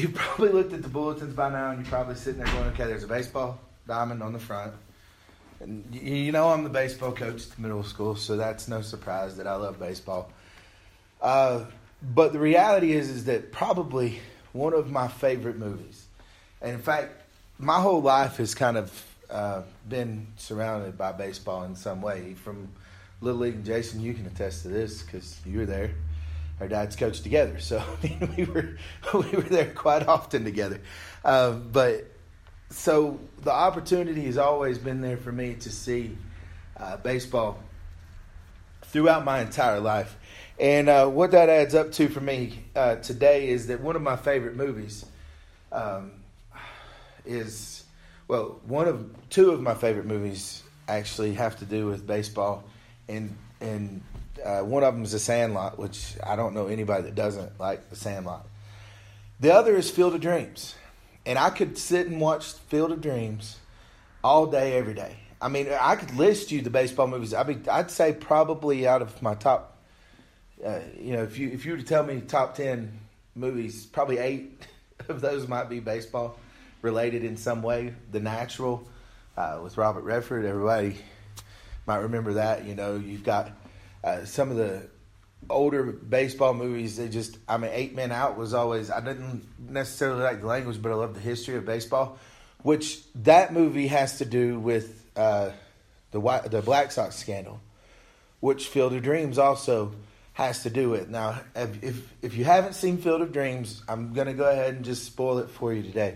you probably looked at the bulletins by now, and you're probably sitting there going, okay, there's a baseball diamond on the front. And you know I'm the baseball coach at the middle school, so that's no surprise that I love baseball. But the reality is that probably one of my favorite movies, and in fact, my whole life has kind of been surrounded by baseball in some way. From Little League, and Jason, you can attest to this because you were there. Our dads coached together, so we were there quite often together. But so the opportunity has always been there for me to see baseball throughout my entire life. And what that adds up to for me today is that one of my favorite movies is, well, two of my favorite movies actually have to do with baseball, and one of them is The Sandlot, which I don't know anybody that doesn't like The Sandlot. The other is Field of Dreams, and I could sit and watch Field of Dreams all day, every day. I mean, I could list you the baseball movies. I mean, I'd say probably out of my top, if you were to tell me top 10 movies, probably 8 of those might be baseball related in some way. The Natural with Robert Redford, everybody might remember that. You know, you've got some of the older baseball movies. Eight Men Out was always, I didn't necessarily like the language, but I love the history of baseball, which that movie has to do with the Black Sox scandal, which Field of Dreams also has to do with. Now, if you haven't seen Field of Dreams, I'm going to go ahead and just spoil it for you today.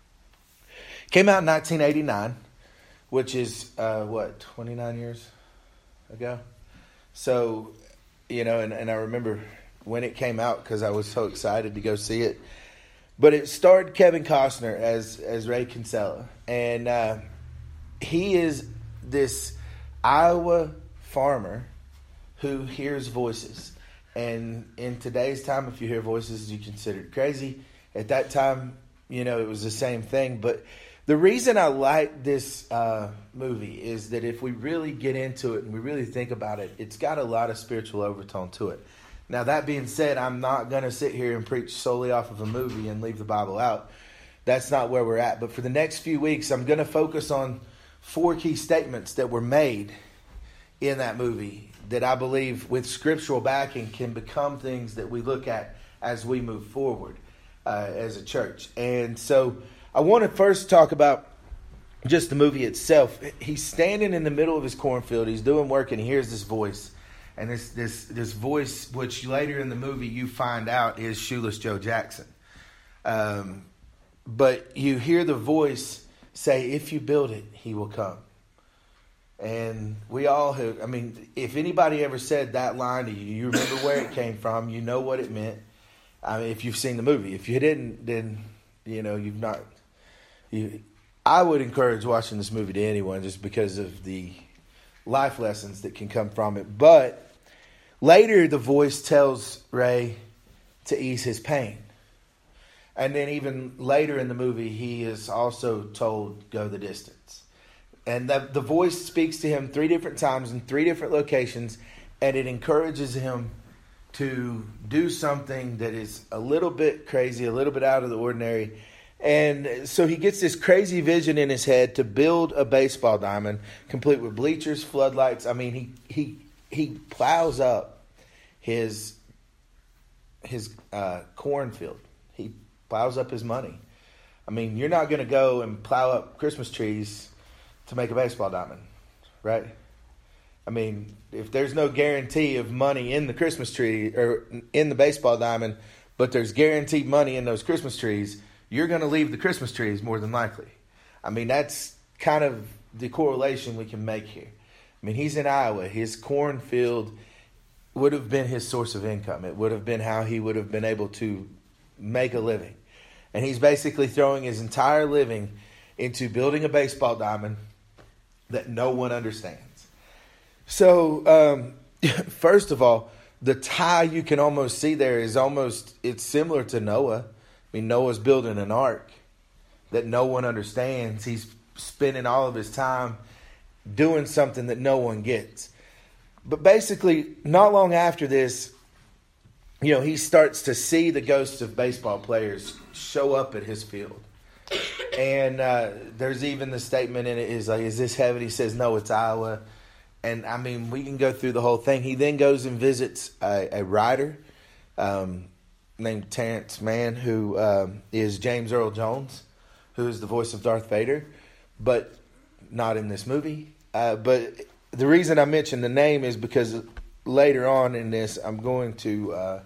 Came out in 1989, which is, 29 years ago? So, and I remember when it came out because I was so excited to go see it. But it starred Kevin Costner as Ray Kinsella. And he is this Iowa farmer who hears voices. And in today's time, if you hear voices, you consider it crazy. At that time, it was the same thing. But the reason I like this movie is that if we really get into it and we really think about it, it's got a lot of spiritual overtone to it. Now, that being said, I'm not going to sit here and preach solely off of a movie and leave the Bible out. That's not where we're at. But for the next few weeks, I'm going to focus on 4 key statements that were made in that movie that I believe with scriptural backing can become things that we look at as we move forward as a church. And so I want to first talk about just the movie itself. He's standing in the middle of his cornfield. He's doing work and he hears this voice. And this voice, which later in the movie you find out is Shoeless Joe Jackson. But you hear the voice say, if you build it, he will come. And we all have, if anybody ever said that line to you, you remember where it came from, you know what it meant. If you've seen the movie. If you didn't, then, you've not. I would encourage watching this movie to anyone just because of the life lessons that can come from it. But later the voice tells Ray to ease his pain. And then even later in the movie, he is also told, go the distance. And the voice speaks to him 3 different times in 3 different locations, and it encourages him to do something that is a little bit crazy, a little bit out of the ordinary. And so he gets this crazy vision in his head to build a baseball diamond, complete with bleachers, floodlights. He plows up his cornfield. He plows up his money. You're not going to go and plow up Christmas trees to make a baseball diamond, right? If there's no guarantee of money in the Christmas tree or in the baseball diamond, but there's guaranteed money in those Christmas trees, you're going to leave the Christmas trees more than likely. That's kind of the correlation we can make here. He's in Iowa. His cornfield would have been his source of income. It would have been how he would have been able to make a living. And he's basically throwing his entire living into building a baseball diamond that no one understands. So, first of all, the tie you can almost see there it's similar to Noah. Noah's building an ark that no one understands. He's spending all of his time doing something that no one gets. But basically, not long after this, he starts to see the ghosts of baseball players show up at his field. And there's even the statement in it is like, is this heaven? He says, no, it's Iowa. And I mean, we can go through the whole thing. He then goes and visits a writer named Terrence Mann, who is James Earl Jones, who is the voice of Darth Vader, but not in this movie. But the reason I mention the name is because later on in this, I'm going to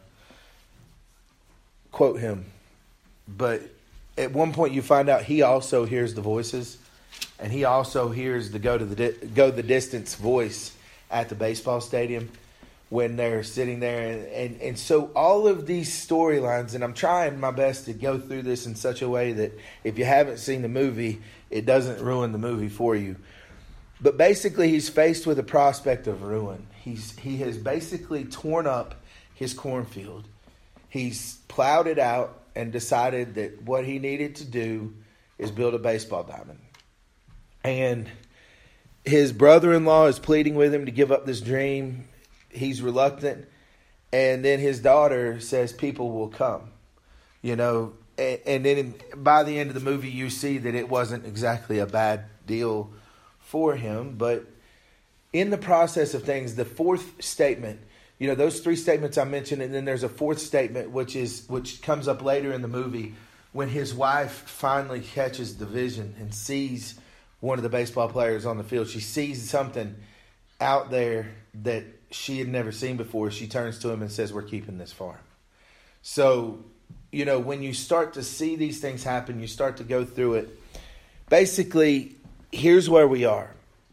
quote him. But at one point, you find out he also hears the voices, and he also hears the go the distance voice at the baseball stadium when they're sitting there. And so all of these storylines, and I'm trying my best to go through this in such a way that if you haven't seen the movie, it doesn't ruin the movie for you. But basically, he's faced with a prospect of ruin. He has basically torn up his cornfield. He's plowed it out and decided that what he needed to do is build a baseball diamond. And his brother-in-law is pleading with him to give up this dream. He's reluctant. And then his daughter says people will come. And then by the end of the movie, you see that it wasn't exactly a bad deal for him. But in the process of things, the fourth statement, those three statements I mentioned, and then there's a fourth statement which comes up later in the movie when his wife finally catches the vision and sees one of the baseball players on the field. She sees something out there that she had never seen before. She turns to him and says, "We're keeping this farm." So, when you start to see these things happen, you start to go through it. Basically, here's where we are.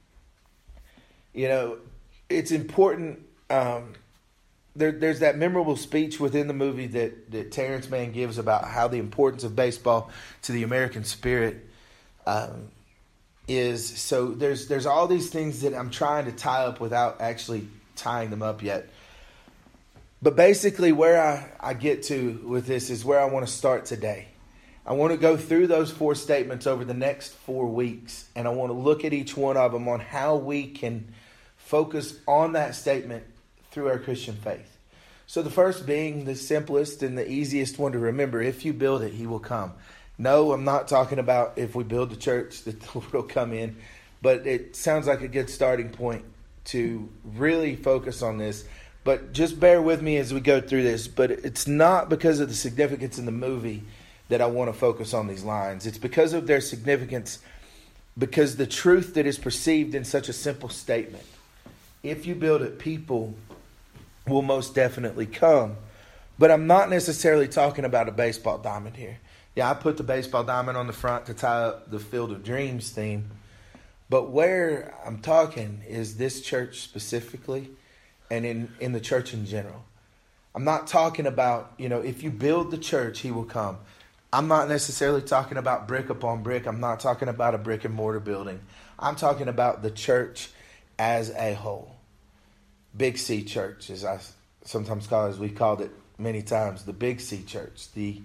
It's important. There's that memorable speech within the movie that Terrence Mann gives about how the importance of baseball to the American spirit is. So there's all these things that I'm trying to tie up without actually tying them up yet. But basically where I get to with this is where I want to start today. I want to go through those four statements over the next 4 weeks, and I want to look at each one of them on how we can focus on that statement through our Christian faith. So the first being the simplest and the easiest one to remember: if you build it, he will come. No, I'm not talking about if we build the church that the Lord will come in, but it sounds like a good starting point to really focus on this. But just bear with me as we go through this. But it's not because of the significance in the movie that I want to focus on these lines. It's because of their significance, because the truth that is perceived in such a simple statement: if you build it, people will most definitely come. But I'm not necessarily talking about a baseball diamond here. Yeah, I put the baseball diamond on the front to tie up the Field of Dreams theme. But where I'm talking is this church specifically, and in the church in general. I'm not talking about, if you build the church, he will come. I'm not necessarily talking about brick upon brick. I'm not talking about a brick and mortar building. I'm talking about the church as a whole. Big C church, as I sometimes call it, as we called it many times, the Big C church, the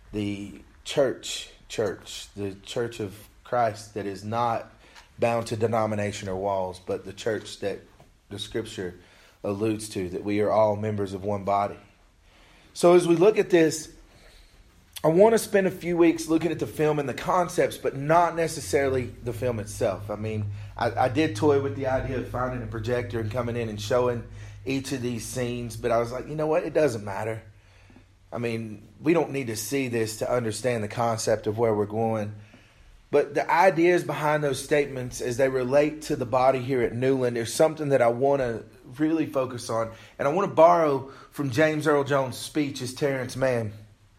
church, the church of Christ that is not bound to denomination or walls, but the church that the scripture alludes to, that we are all members of one body. So as we look at this, I want to spend a few weeks looking at the film and the concepts, but not necessarily the film itself. I mean, I did toy with the idea of finding a projector and coming in and showing each of these scenes, but I was like, you know what? It doesn't matter. I mean, we don't need to see this to understand the concept of where we're going. But the ideas behind those statements as they relate to the body here at Newland is something that I want to really focus on. And I want to borrow from James Earl Jones' speech as Terrence Mann.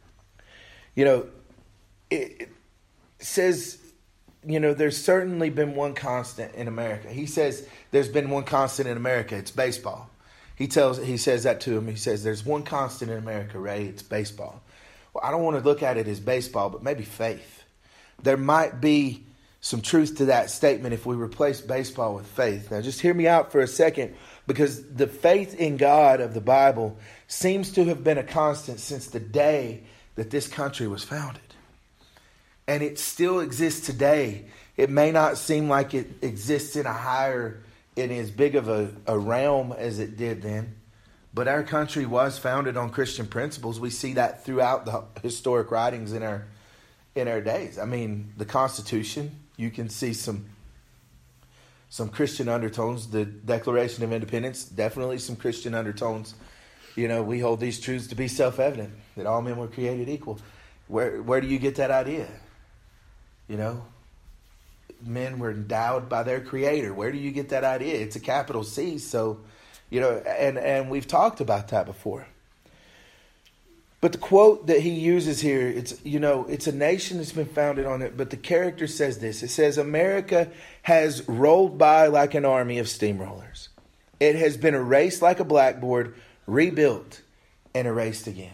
It says, there's certainly been one constant in America. He says there's been one constant in America. It's baseball. He says that to him. He says there's one constant in America, Ray. It's baseball. Well, I don't want to look at it as baseball, but maybe faith. There might be some truth to that statement if we replace baseball with faith. Now, just hear me out for a second, because the faith in God of the Bible seems to have been a constant since the day that this country was founded. And it still exists today. It may not seem like it exists in as big of a realm as it did then, But our country was founded on Christian principles. We see that throughout the historic writings in our days. I mean, the Constitution, you can see some Christian undertones. The Declaration of Independence, definitely some Christian undertones. We hold these truths to be self-evident, that all men were created equal. Where do you get that idea? Men were endowed by their Creator. Where do you get that idea? It's a capital C. So, and we've talked about that before. But the quote that he uses here, it's a nation that's been founded on it. But the character says this. It says, America has rolled by like an army of steamrollers. It has been erased like a blackboard, rebuilt and erased again.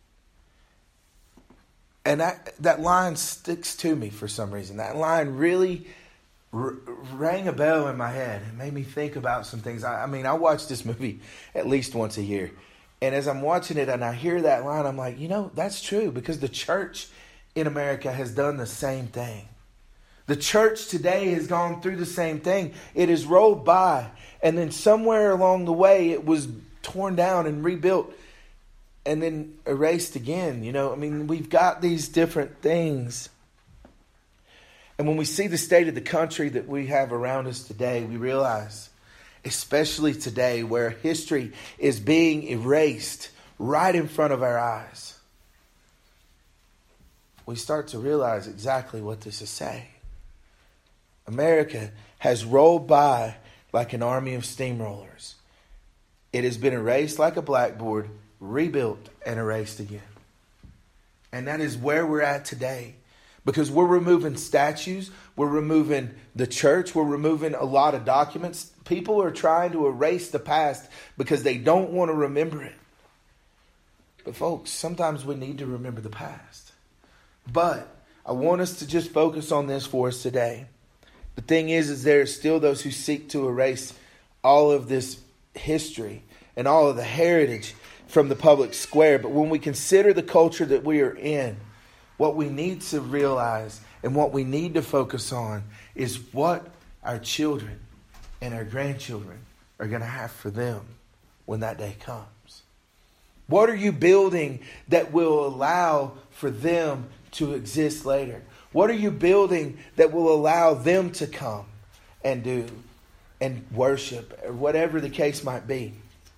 And that line sticks to me for some reason. That line really rang a bell in my head. It made me think about some things. I watch this movie at least once a year. And as I'm watching it and I hear that line, I'm like, that's true. Because the church in America has done the same thing. The church today has gone through the same thing. It has rolled by. And then somewhere along the way, it was torn down and rebuilt. And then erased again. We've got these different things. And when we see the state of the country that we have around us today, we realize, especially today, where history is being erased right in front of our eyes, we start to realize exactly what this is saying. America has rolled by like an army of steamrollers. It has been erased like a blackboard, rebuilt and erased again. And that is where we're at today. Because we're removing statues, we're removing the church, we're removing a lot of documents. People are trying to erase the past because they don't want to remember it. But folks, sometimes we need to remember the past. But I want us to just focus on this for us today. The thing is there are still those who seek to erase all of this history and all of the heritage from the public square. But when we consider the culture that we are in, what we need to realize and what we need to focus on is what our children and our grandchildren are going to have for them when that day comes. What are you building that will allow for them to exist later? What are you building that will allow them to come and do and worship, or whatever the case might be?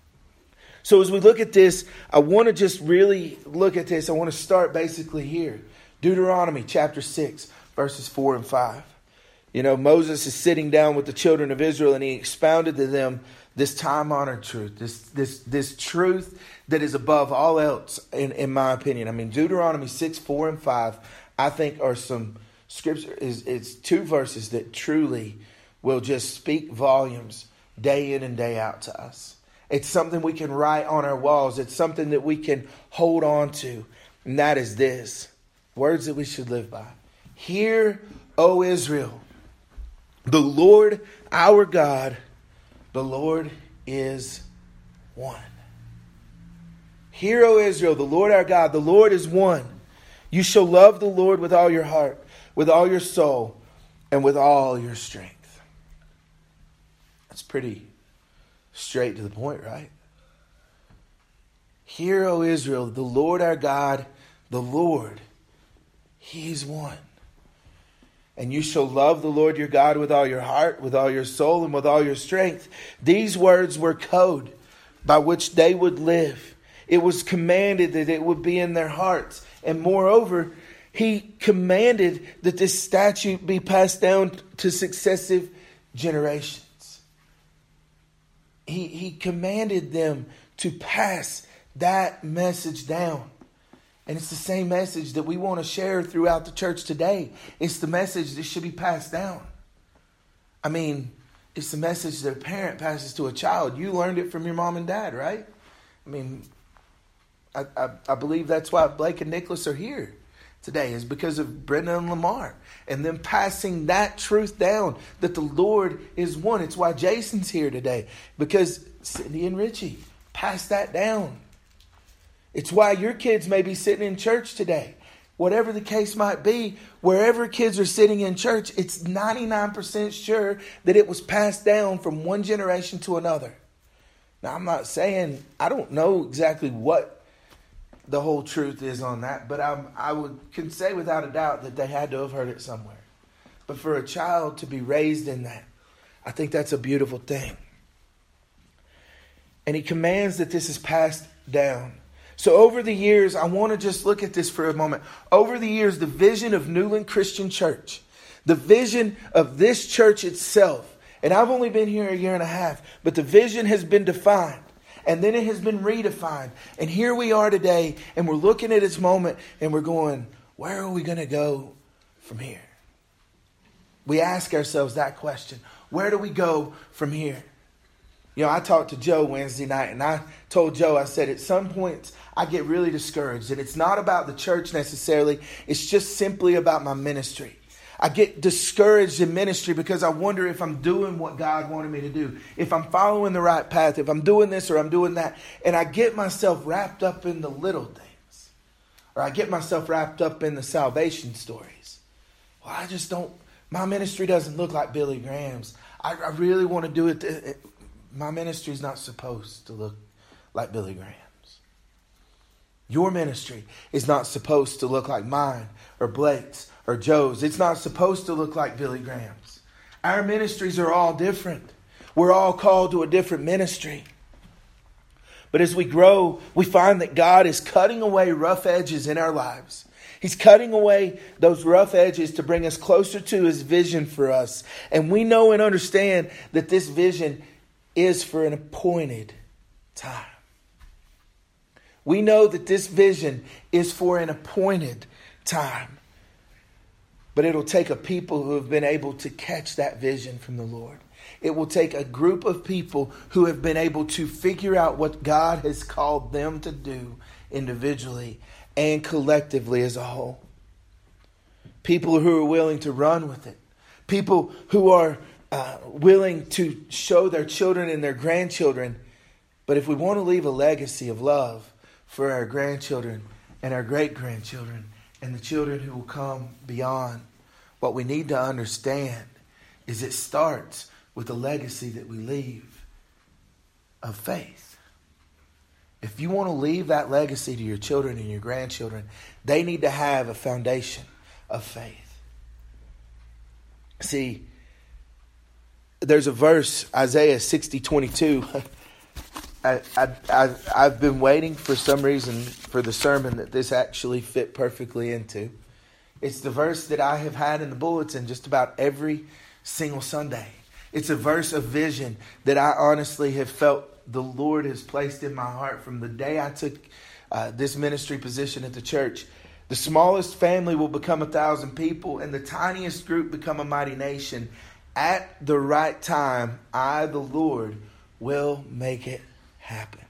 So as we look at this, I want to just really look at this. I want to start basically here. Deuteronomy chapter 6, verses 4 and 5. Moses is sitting down with the children of Israel and he expounded to them this time-honored truth, this truth that is above all else, in my opinion. Deuteronomy 6, 4 and 5, I think are some scripture. It's two verses that truly will just speak volumes day in and day out to us. It's something we can write on our walls. It's something that we can hold on to. And that is this. Words that we should live by. Hear, O Israel, the Lord our God, the Lord is one. Hear, O Israel, the Lord our God, the Lord is one. You shall love the Lord with all your heart, with all your soul, and with all your strength. That's pretty straight to the point, right? Hear, O Israel, the Lord our God, the Lord, He is one. And you shall love the Lord your God with all your heart, with all your soul, and with all your strength. These words were code by which they would live. It was commanded that it would be in their hearts. And moreover, He commanded that this statute be passed down to successive generations. He commanded them to pass that message down. And it's the same message that we want to share throughout the church today. It's the message that should be passed down. It's the message that a parent passes to a child. You learned it from your mom and dad, right? I believe that's why Blake and Nicholas are here today, is because of Brenda and Lamar and them passing that truth down, that the Lord is one. It's why Jason's here today, because Cindy and Richie passed that down. It's why your kids may be sitting in church today. Whatever the case might be, wherever kids are sitting in church, it's 99% sure that it was passed down from one generation to another. Now, I'm not saying, I don't know exactly what the whole truth is on that, but can say without a doubt that they had to have heard it somewhere. But for a child to be raised in that, I think that's a beautiful thing. And he commands that this is passed down. So over the years, I want to just look at this for a moment. Over the years, the vision of Newland Christian Church, the vision of this church itself, and I've only been here a year and a half, but the vision has been defined. And then it has been redefined. And here we are today, and we're looking at its moment, and we're going, where are we going to go from here? We ask ourselves that question. Where do we go from here? You know, I talked to Joe Wednesday night, and I told Joe, I said, at some points, I get really discouraged. And it's not about the church necessarily. It's just simply about my ministry. I get discouraged in ministry because I wonder if I'm doing what God wanted me to do, if I'm following the right path, if I'm doing this or I'm doing that. And I get myself wrapped up in the little things, or I get myself wrapped up in the salvation stories. Well, I just don't, my ministry doesn't look like Billy Graham's. I really want to do it. My ministry is not supposed to look like Billy Graham's. Your ministry is not supposed to look like mine or Blake's or Joe's. It's not supposed to look like Billy Graham's. Our ministries are all different. We're all called to a different ministry. But as we grow, we find that God is cutting away rough edges in our lives. He's cutting away those rough edges to bring us closer to His vision for us. And we know and understand that this vision is for an appointed time. We know that this vision is for an appointed time. But it'll take a people who have been able to catch that vision from the Lord. It will take a group of people who have been able to figure out what God has called them to do individually and collectively as a whole. People who are willing to run with it. People who are willing to show their children and their grandchildren. But if we want to leave a legacy of love for our grandchildren and our great-grandchildren and the children who will come beyond, what we need to understand is it starts with a legacy that we leave of faith. If you want to leave that legacy to your children and your grandchildren, they need to have a foundation of faith. See, there's a verse, Isaiah 60:22. I've been waiting for some reason for the sermon that this actually fit perfectly into. It's the verse that I have had in the bulletin just about every single Sunday. It's a verse of vision that I honestly have felt the Lord has placed in my heart from the day I took this ministry position at the church. The smallest family will become 1,000 people, and the tiniest group become a mighty nation. At the right time, I, the Lord, will make it happen.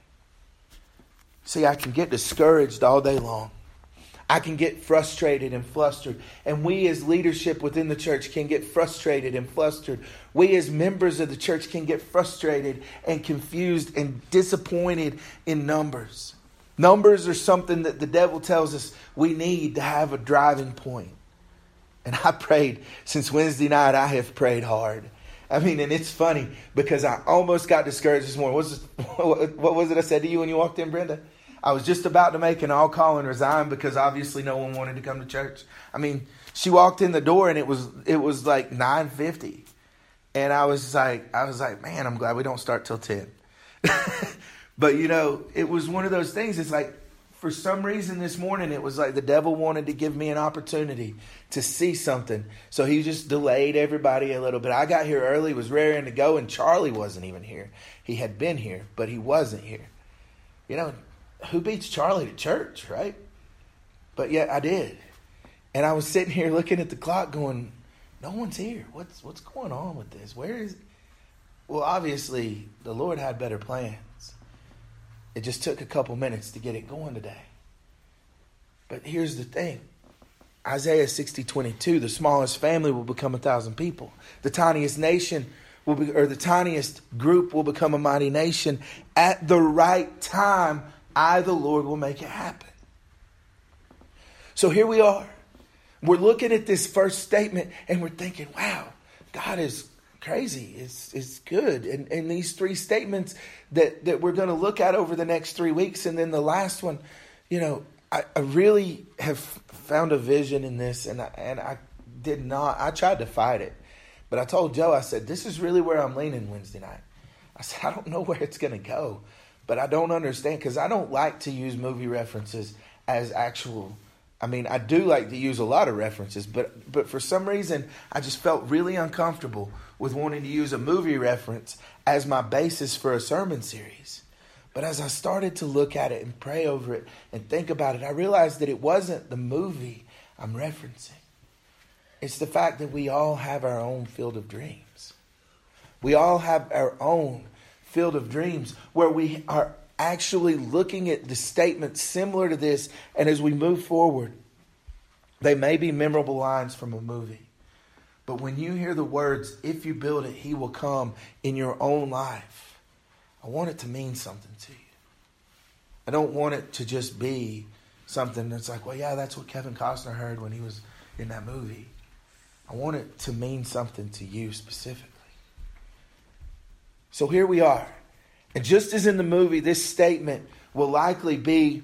See, I can get discouraged all day long. I can get frustrated and flustered. And we as leadership within the church can get frustrated and flustered. We as members of the church can get frustrated and confused and disappointed in numbers. Numbers are something that the devil tells us we need to have a driving point. And I prayed since Wednesday night. I have prayed hard. I mean, and it's funny because I almost got discouraged this morning. What was it I said to you when you walked in, Brenda? I was just about to make an all call and resign because obviously no one wanted to come to church. I mean, she walked in the door and it was like 9:50. And I was like, man, I'm glad we don't start till 10. But you know, it was one of those things. It's like, for some reason this morning, it was like the devil wanted to give me an opportunity to see something. So he just delayed everybody a little bit. I got here early, was raring to go, and Charlie wasn't even here. He had been here, but he wasn't here. You know, who beats Charlie to church, right? But yet I did. And I was sitting here looking at the clock going, no one's here. What's going on with this? Where is it? Well, obviously, the Lord had better plans. It just took a couple minutes to get it going today. But here's the thing. Isaiah 60:22, the smallest family will become 1,000 people. The tiniest nation will be, or the tiniest group will become a mighty nation. At the right time, I, the Lord, will make it happen. So here we are. We're looking at this first statement and we're thinking, wow, God is crazy. It's good. And these three statements that we're going to look at over the next 3 weeks, and then the last one, I really have found a vision in this, and I did not. I tried to fight it, but I told Joe, I said, this is really where I'm leaning Wednesday night. I said, I don't know where it's going to go, but I don't understand, because I don't like to use movie references as actual. I mean, I do like to use a lot of references, but for some reason, I just felt really uncomfortable with wanting to use a movie reference as my basis for a sermon series. But as I started to look at it and pray over it and think about it, I realized that it wasn't the movie I'm referencing. It's the fact that we all have our own field of dreams. We all have our own field of dreams where we are actually looking at the statements similar to this, and as we move forward, they may be memorable lines from a movie. But when you hear the words, if you build it, he will come in your own life, I want it to mean something to you. I don't want it to just be something that's like, well, yeah, that's what Kevin Costner heard when he was in that movie. I want it to mean something to you specifically. So here we are. And just as in the movie, this statement will likely be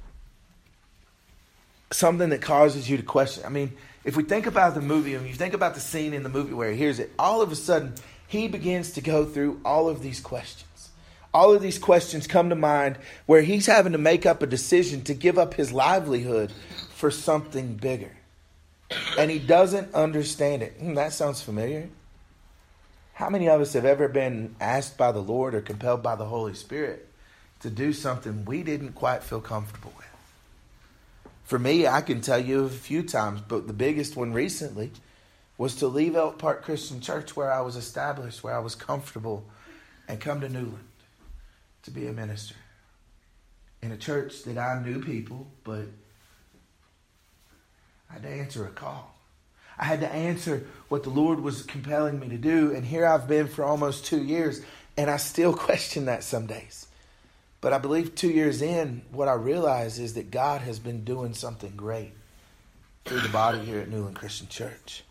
something that causes you to question. I mean, if we think about the movie, and you think about the scene in the movie where he hears it, all of a sudden, he begins to go through all of these questions. All of these questions come to mind where he's having to make up a decision to give up his livelihood for something bigger. And he doesn't understand it. That sounds familiar. How many of us have ever been asked by the Lord or compelled by the Holy Spirit to do something we didn't quite feel comfortable with? For me, I can tell you a few times, but the biggest one recently was to leave Elk Park Christian Church, where I was established, where I was comfortable, and come to Newland to be a minister. In a church that I knew people, but I had to answer a call. I had to answer what the Lord was compelling me to do. And here I've been for almost 2 years, and I still question that some days. But I believe 2 years in, what I realize is that God has been doing something great through the body here at Newland Christian Church.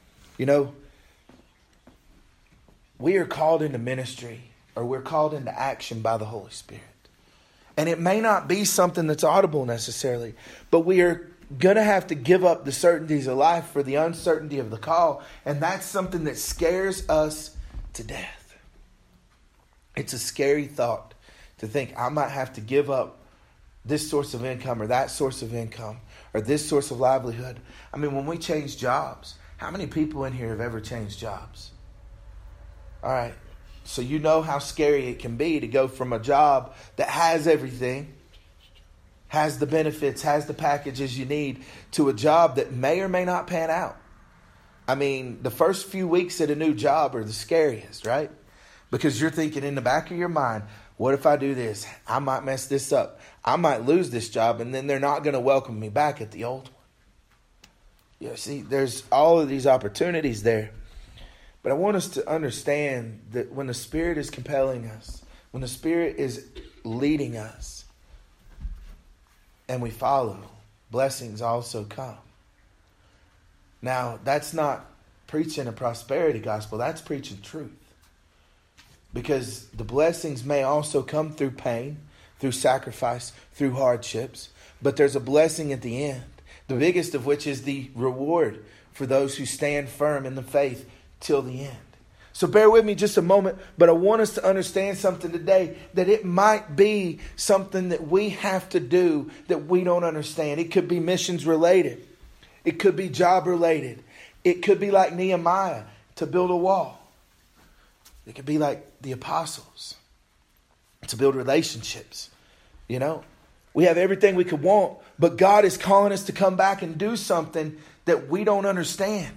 We are called into ministry, or we're called into action by the Holy Spirit. And it may not be something that's audible necessarily, but we are going to have to give up the certainties of life for the uncertainty of the call. And that's something that scares us to death. It's a scary thought to think I might have to give up this source of income or that source of income or this source of livelihood. I mean, when we change jobs, how many people in here have ever changed jobs? All right. So you know how scary it can be to go from a job that has everything, has the benefits, has the packages you need, to a job that may or may not pan out. I mean, the first few weeks at a new job are the scariest, right? Because you're thinking in the back of your mind, what if I do this? I might mess this up. I might lose this job, and then they're not going to welcome me back at the old one. See, there's all of these opportunities there. But I want us to understand that when the Spirit is compelling us, when the Spirit is leading us, and we follow, blessings also come. Now, that's not preaching a prosperity gospel. That's preaching truth. Because the blessings may also come through pain, through sacrifice, through hardships. But there's a blessing at the end. The biggest of which is the reward for those who stand firm in the faith till the end. So bear with me just a moment, but I want us to understand something today, that it might be something that we have to do that we don't understand. It could be missions related. It could be job related. It could be like Nehemiah to build a wall. It could be like the apostles to build relationships. We have everything we could want, but God is calling us to come back and do something that we don't understand.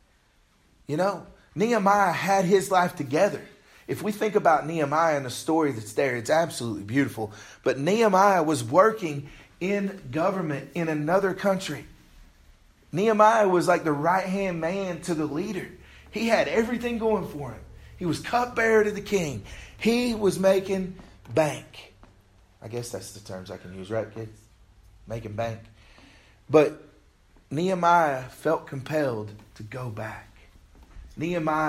Nehemiah had his life together. If we think about Nehemiah and the story that's there, it's absolutely beautiful. But Nehemiah was working in government in another country. Nehemiah was like the right-hand man to the leader. He had everything going for him. He was cupbearer to the king. He was making bank. I guess that's the terms I can use, right, kids? Making bank. But Nehemiah felt compelled to go back. Nehemiah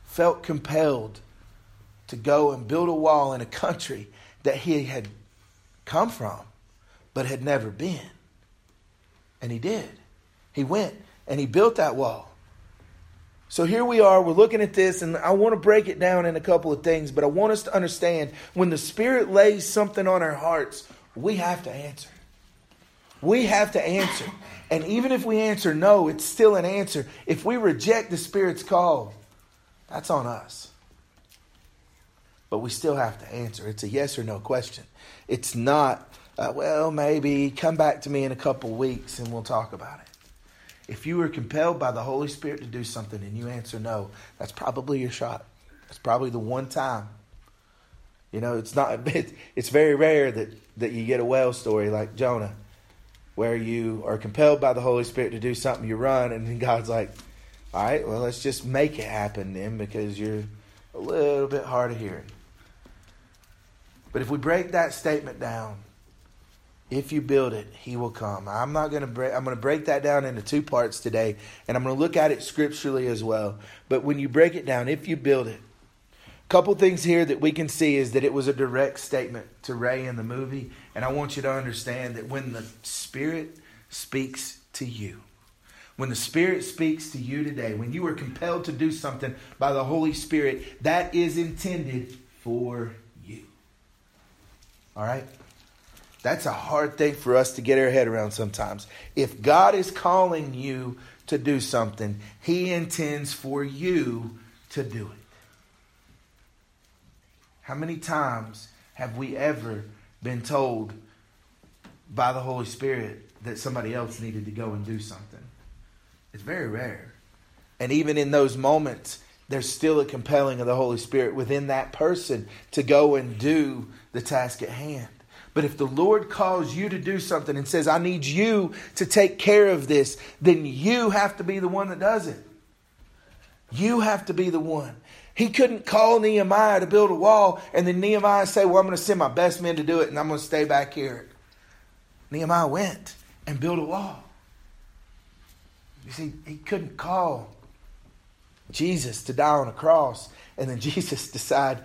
felt compelled to go and build a wall in a country that he had come from but had never been. And he did. He went and he built that wall. So here we are, we're looking at this, and I want to break it down in a couple of things, but I want us to understand when the Spirit lays something on our hearts, we have to answer. We have to answer. And even if we answer no, it's still an answer. If we reject the Spirit's call, that's on us. But we still have to answer. It's a yes or no question. It's not, well, maybe come back to me in a couple weeks and we'll talk about it. If you were compelled by the Holy Spirit to do something and you answer no, that's probably your shot. That's probably the one time. You know, it's very rare that you get a whale story like Jonah, where you are compelled by the Holy Spirit to do something, you run, and then God's like, all right, well, let's just make it happen then, because you're a little bit hard of hearing. But if we break that statement down, if you build it, he will come. I'm going to break that down into two parts today, and I'm going to look at it scripturally as well. But when you break it down, if you build it, a couple things here that we can see is that it was a direct statement to Ray in the movie. And I want you to understand that when the Spirit speaks to you, when the Spirit speaks to you today, when you are compelled to do something by the Holy Spirit, that is intended for you. All right? That's a hard thing for us to get our head around sometimes. If God is calling you to do something, he intends for you to do it. How many times have we ever been told by the Holy Spirit that somebody else needed to go and do something? It's very rare. And even in those moments, there's still a compelling of the Holy Spirit within that person to go and do the task at hand. But if the Lord calls you to do something and says, I need you to take care of this, then you have to be the one that does it. You have to be the one. He couldn't call Nehemiah to build a wall and then Nehemiah say, well, I'm going to send my best men to do it and I'm going to stay back here. Nehemiah went and built a wall. You see, he couldn't call Jesus to die on a cross and then Jesus decide,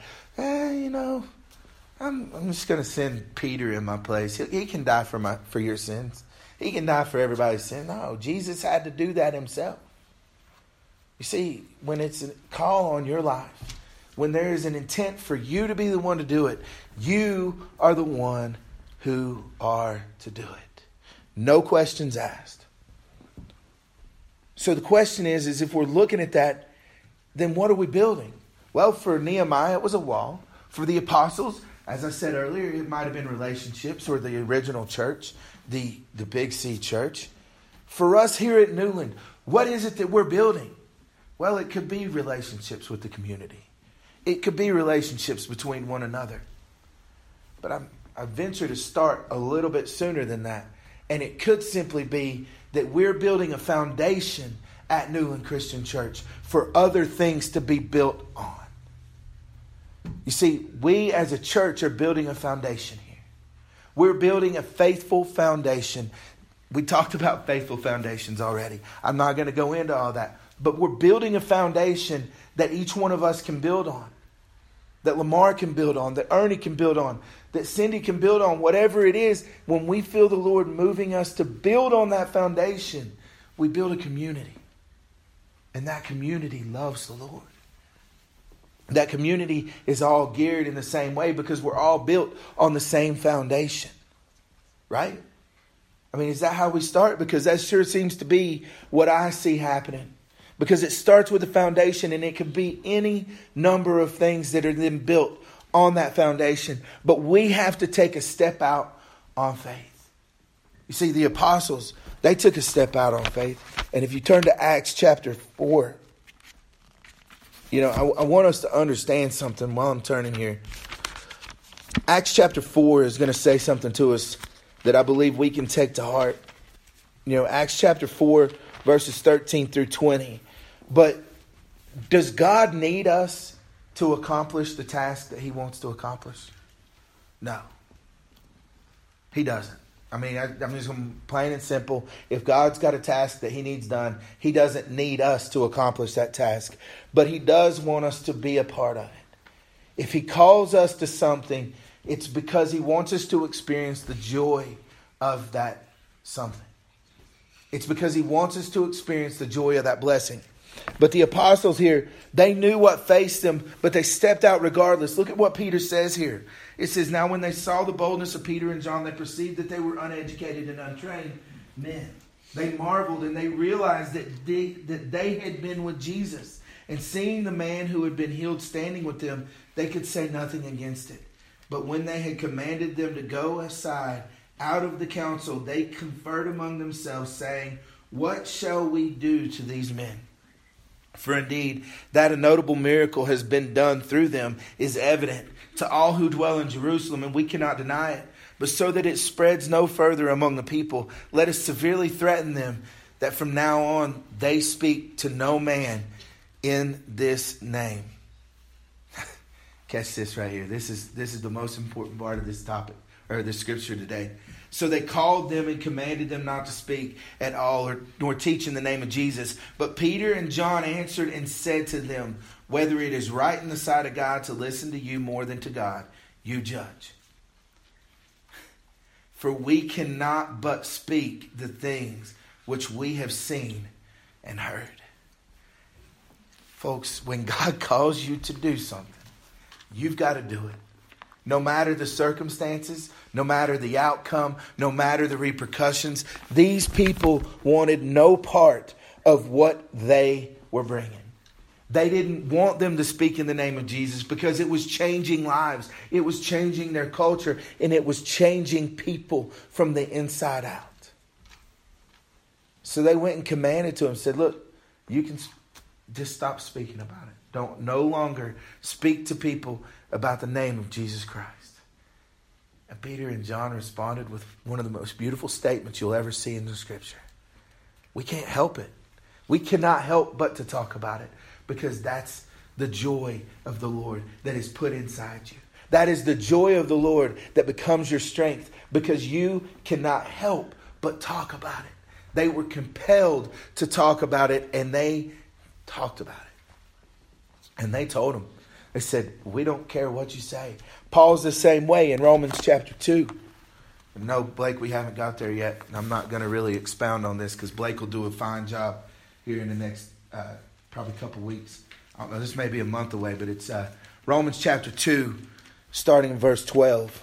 I'm just going to send Peter in my place. He can die for your sins. He can die for everybody's sin. No, Jesus had to do that himself. You see, when it's a call on your life, when there is an intent for you to be the one to do it, you are the one who are to do it. No questions asked. So the question is if we're looking at that, then what are we building? Well, for Nehemiah, it was a wall. For the apostles, as I said earlier, it might have been relationships or the original church, the Big C church. For us here at Newland, what is it that we're building? Well, it could be relationships with the community. It could be relationships between one another. But I venture to start a little bit sooner than that. And it could simply be that we're building a foundation at Newland Christian Church for other things to be built on. You see, we as a church are building a foundation here. We're building a faithful foundation. We talked about faithful foundations already. I'm not going to go into all that. But we're building a foundation that each one of us can build on. That Lamar can build on. That Ernie can build on. That Cindy can build on. Whatever it is, when we feel the Lord moving us to build on that foundation, we build a community. And that community loves the Lord. That community is all geared in the same way because we're all built on the same foundation. Right? I mean, is that how we start? Because that sure seems to be what I see happening. Because it starts with a foundation and it could be any number of things that are then built on that foundation. But we have to take a step out on faith. You see, the apostles, they took a step out on faith. And if you turn to Acts chapter 4, I want us to understand something while I'm turning here. Acts chapter 4 is going to say something to us that I believe we can take to heart. Acts chapter 4, verses 13 through 20. But does God need us to accomplish the task that he wants to accomplish? No. He doesn't. I mean, I'm just going plain and simple. If God's got a task that he needs done, he doesn't need us to accomplish that task. But he does want us to be a part of it. If he calls us to something, it's because he wants us to experience the joy of that something. It's because he wants us to experience the joy of that blessing. But the apostles here, they knew what faced them, but they stepped out regardless. Look at what Peter says here. It says, now when they saw the boldness of Peter and John, they perceived that they were uneducated and untrained men. They marveled and they realized that they had been with Jesus. And seeing the man who had been healed standing with them, they could say nothing against it. But when they had commanded them to go aside out of the council, they conferred among themselves, saying, what shall we do to these men? For indeed, that a notable miracle has been done through them is evident to all who dwell in Jerusalem, and we cannot deny it. But so that it spreads no further among the people, let us severely threaten them that from now on they speak to no man in this name. Catch this right here. This is the most important part of this topic, or this scripture today. So they called them and commanded them not to speak at all, nor teach in the name of Jesus. But Peter and John answered and said to them, whether it is right in the sight of God to listen to you more than to God, you judge. For we cannot but speak the things which we have seen and heard. Folks, when God calls you to do something, you've got to do it. No matter the circumstances, no matter the outcome, no matter the repercussions, these people wanted no part of what they were bringing. They didn't want them to speak in the name of Jesus because it was changing lives. It was changing their culture, and it was changing people from the inside out. So they went and commanded to him, said, look, you can just stop speaking about it. Don't no longer speak to people about the name of Jesus Christ. And Peter and John responded with one of the most beautiful statements you'll ever see in the scripture. We can't help it. We cannot help but to talk about it because that's the joy of the Lord that is put inside you. That is the joy of the Lord that becomes your strength because you cannot help but talk about it. They were compelled to talk about it, and they talked about it. And they told him, they said, we don't care what you say. Paul's the same way in Romans chapter 2. No, Blake, we haven't got there yet. And I'm not going to really expound on this because Blake will do a fine job here in the next probably couple weeks. I don't know, this may be a month away, but it's Romans chapter 2, starting in verse 12.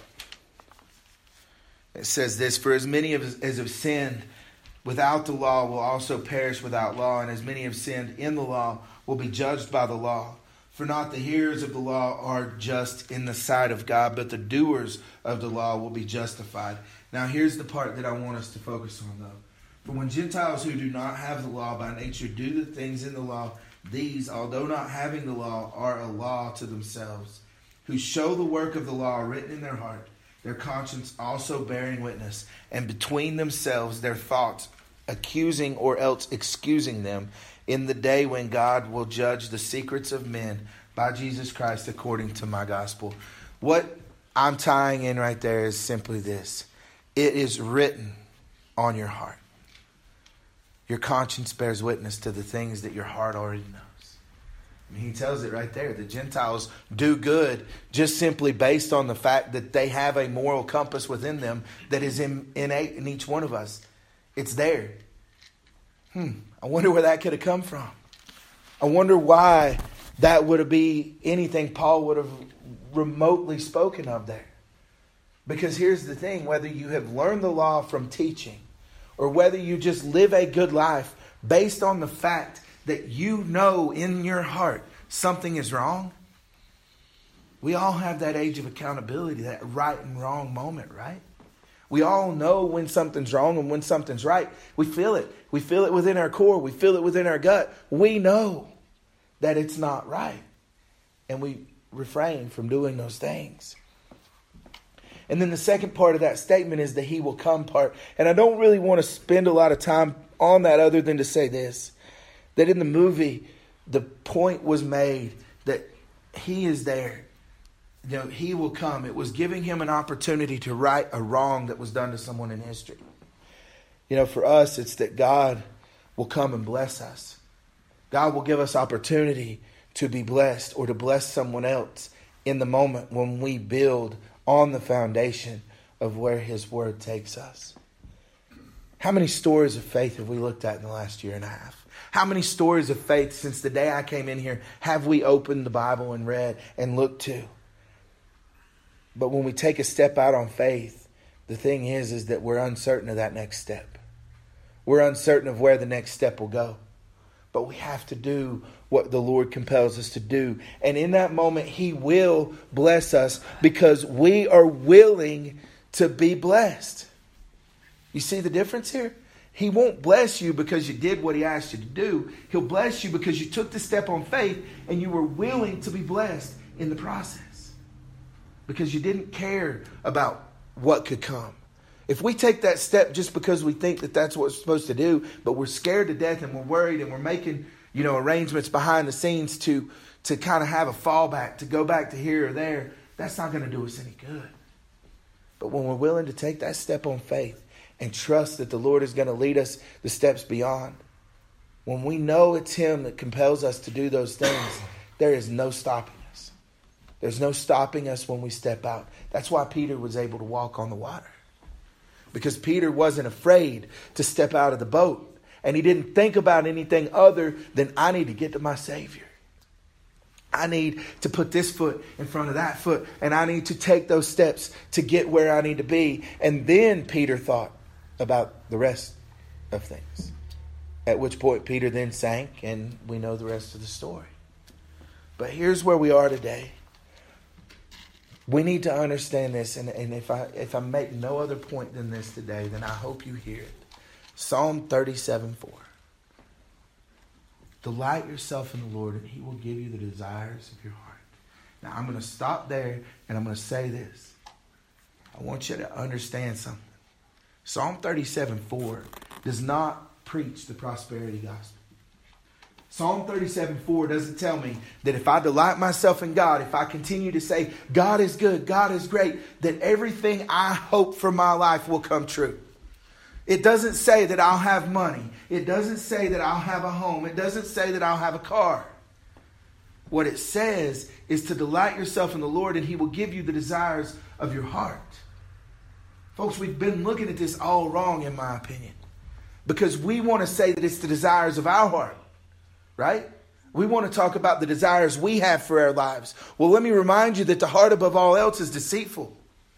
It says this, for as many as have sinned without the law will also perish without law, and as many have sinned in the law will be judged by the law. For not the hearers of the law are just in the sight of God, but the doers of the law will be justified. Now here's the part that I want us to focus on, though. For when Gentiles who do not have the law by nature do the things in the law, these, although not having the law, are a law to themselves, who show the work of the law written in their heart, their conscience also bearing witness, and between themselves their thoughts accusing or else excusing them in the day when God will judge the secrets of men by Jesus Christ according to my gospel. What I'm tying in right there is simply this. It is written on your heart. Your conscience bears witness to the things that your heart already knows. I mean, he tells it right there. The Gentiles do good just simply based on the fact that they have a moral compass within them that is innate in each one of us. It's there. I wonder where that could have come from. I wonder why that would be anything Paul would have remotely spoken of there. Because here's the thing, whether you have learned the law from teaching or whether you just live a good life based on the fact that you know in your heart something is wrong, we all have that age of accountability, that right and wrong moment, right? We all know when something's wrong and when something's right. We feel it. We feel it within our core. We feel it within our gut. We know that it's not right. And we refrain from doing those things. And then the second part of that statement is the he will come part. And I don't really want to spend a lot of time on that other than to say this. That in the movie, the point was made that he is there. He will come. It was giving him an opportunity to right a wrong that was done to someone in history. For us, it's that God will come and bless us. God will give us opportunity to be blessed or to bless someone else in the moment when we build on the foundation of where His Word takes us. How many stories of faith have we looked at in the last year and a half? How many stories of faith since the day I came in here have we opened the Bible and read and looked to? But when we take a step out on faith, the thing is that we're uncertain of that next step. We're uncertain of where the next step will go. But we have to do what the Lord compels us to do. And in that moment, He will bless us because we are willing to be blessed. You see the difference here? He won't bless you because you did what He asked you to do. He'll bless you because you took the step on faith and you were willing to be blessed in the process. Because you didn't care about what could come. If we take that step just because we think that that's what we're supposed to do, but we're scared to death and we're worried and we're making, arrangements behind the scenes to kind of have a fallback, to go back to here or there, that's not going to do us any good. But when we're willing to take that step on faith and trust that the Lord is going to lead us the steps beyond, when we know it's Him that compels us to do those things, there is no stopping us. There's no stopping us when we step out. That's why Peter was able to walk on the water. Because Peter wasn't afraid to step out of the boat. And he didn't think about anything other than, I need to get to my Savior. I need to put this foot in front of that foot. And I need to take those steps to get where I need to be. And then Peter thought about the rest of things. At which point Peter then sank, and we know the rest of the story. But here's where we are today. We need to understand this, and if I make no other point than this today, then I hope you hear it. Psalm 37:4. Delight yourself in the Lord, and He will give you the desires of your heart. Now, I'm going to stop there, and I'm going to say this. I want you to understand something. Psalm 37:4 does not preach the prosperity gospel. Psalm 37:4 doesn't tell me that if I delight myself in God, if I continue to say, God is good, God is great, that everything I hope for my life will come true. It doesn't say that I'll have money. It doesn't say that I'll have a home. It doesn't say that I'll have a car. What it says is to delight yourself in the Lord, and He will give you the desires of your heart. Folks, we've been looking at this all wrong, in my opinion, because we want to say that it's the desires of our heart. Right? We want to talk about the desires we have for our lives. Well, let me remind you that the heart above all else is deceitful.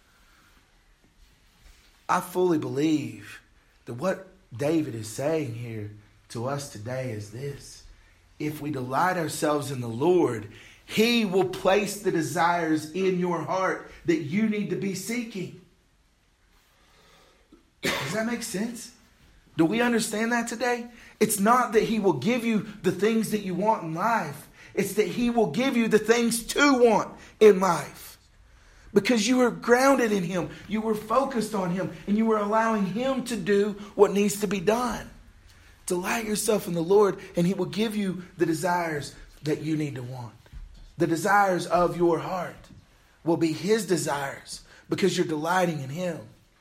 I fully believe that what David is saying here to us today is this. If we delight ourselves in the Lord, He will place the desires in your heart that you need to be seeking. Does that make sense? Do we understand that today? It's not that He will give you the things that you want in life. It's that He will give you the things to want in life. Because you are grounded in Him. You were focused on Him. And you were allowing Him to do what needs to be done. Delight yourself in the Lord, and He will give you the desires that you need to want. The desires of your heart will be His desires because you're delighting in Him.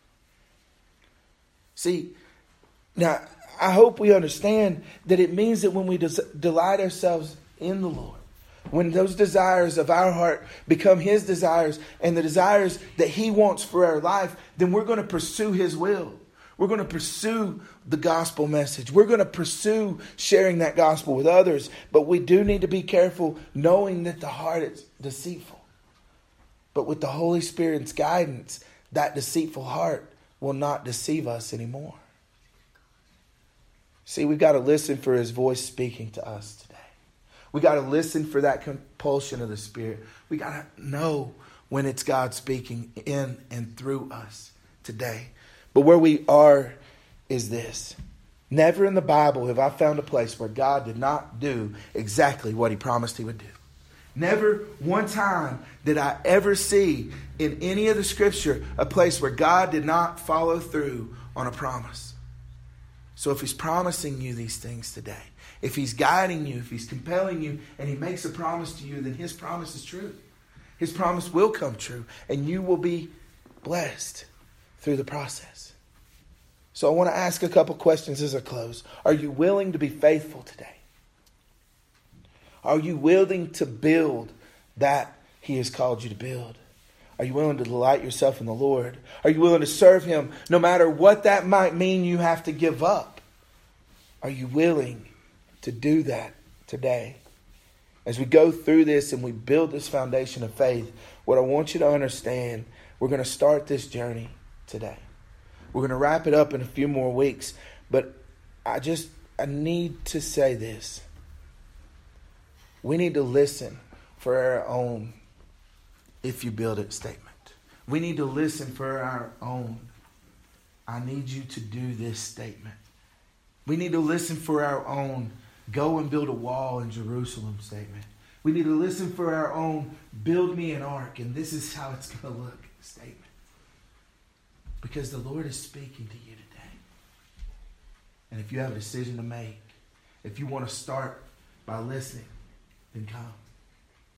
See, now, I hope we understand that it means that when we delight ourselves in the Lord, when those desires of our heart become His desires and the desires that He wants for our life, then we're going to pursue His will. We're going to pursue the gospel message. We're going to pursue sharing that gospel with others. But we do need to be careful knowing that the heart is deceitful. But with the Holy Spirit's guidance, that deceitful heart will not deceive us anymore. See, we've got to listen for His voice speaking to us today. We got to listen for that compulsion of the Spirit. We got to know when it's God speaking in and through us today. But where we are is this. Never in the Bible have I found a place where God did not do exactly what He promised He would do. Never one time did I ever see in any of the Scripture a place where God did not follow through on a promise. So if He's promising you these things today, if He's guiding you, if He's compelling you, and He makes a promise to you, then His promise is true. His promise will come true, and you will be blessed through the process. So I want to ask a couple questions as I close. Are you willing to be faithful today? Are you willing to build that He has called you to build? Are you willing to delight yourself in the Lord? Are you willing to serve Him no matter what that might mean you have to give up? Are you willing to do that today? As we go through this and we build this foundation of faith, what I want you to understand, we're going to start this journey today. We're going to wrap it up in a few more weeks, but I need to say this. We need to listen for our own "if you build it" statement. We need to listen for our own "I need you to do this" statement. We need to listen for our own "go and build a wall in Jerusalem" statement. We need to listen for our own "build me an ark and this is how it's going to look" statement. Because the Lord is speaking to you today. And if you have a decision to make, if you want to start by listening, then come.